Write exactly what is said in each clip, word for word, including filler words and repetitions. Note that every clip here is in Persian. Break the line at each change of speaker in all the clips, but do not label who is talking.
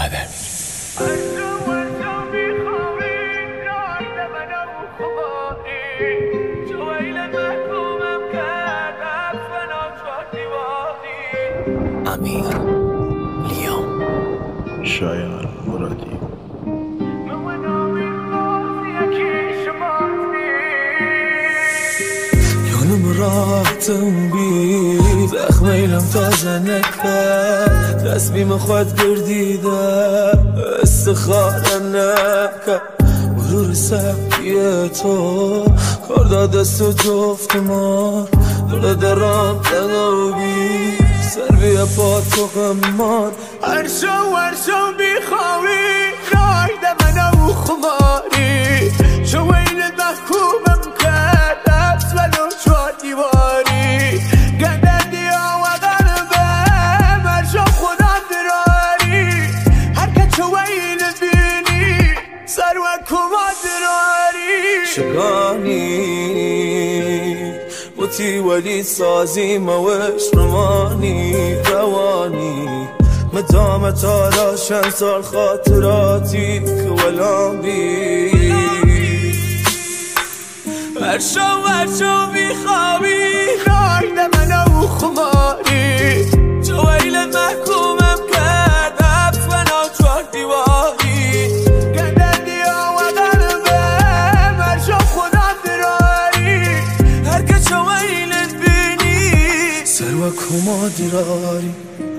امیر لیام
شایان مرادی
یانم راحتم بی زخمیلم تازه نکرد دست بیم خود گردیده استخاره نکرد مرور سبکیه تو کار دست و جفت مار داره درام تنابی سر بیا پا تو غمان هر شو هر شو بیخواهی رایده منو خماری شو این محکومم کرد دست ولو چار دیواری گنده دیا و قلبم هر شو خودم دراری هر که چو این بینی سر و کما دراری شگانی بوتی ولی سازی موش رمانی روانی مدام تا راشن سال خاطراتی که ولام بی هر شو هر شو بیخوابی رایده منو خماری جو ویل محکومم کرد حبس منو چهار دیواری گنده دیا و قلبم هر شو خودم دراری هر که چو ویلت بینی سر و کما دراری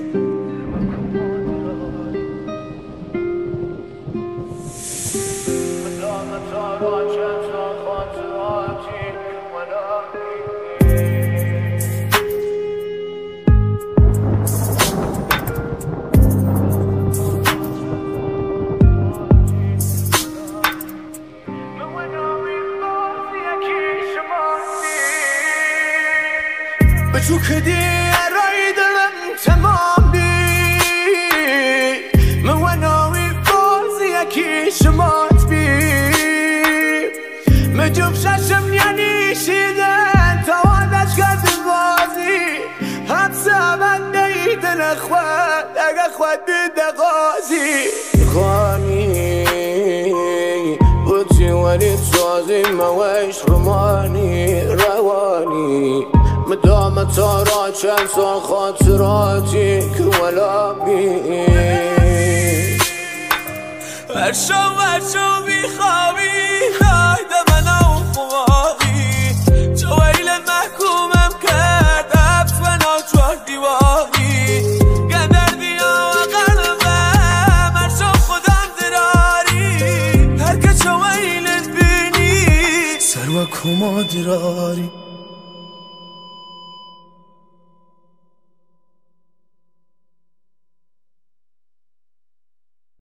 بچو که دی رای دلم تمام بی من و ناوی بازی یکی شمات بی مجوب ششم یعنی شیدن توانش کرد بازی حبس من نیدن اخوات اگه خواد بیده غازی خانی بودی ولی سازی موش رمانی روانی مدام تا را چند سال خاطراتی که ولا بی هر شو هر شو بیخوابی خایده منو خواهی جو ویل محکومم کرد حبس منو چهار دیواری گندر دیا و قلبم هر شو خودم دراری هر که چو ویلت بینی سر و کما دراری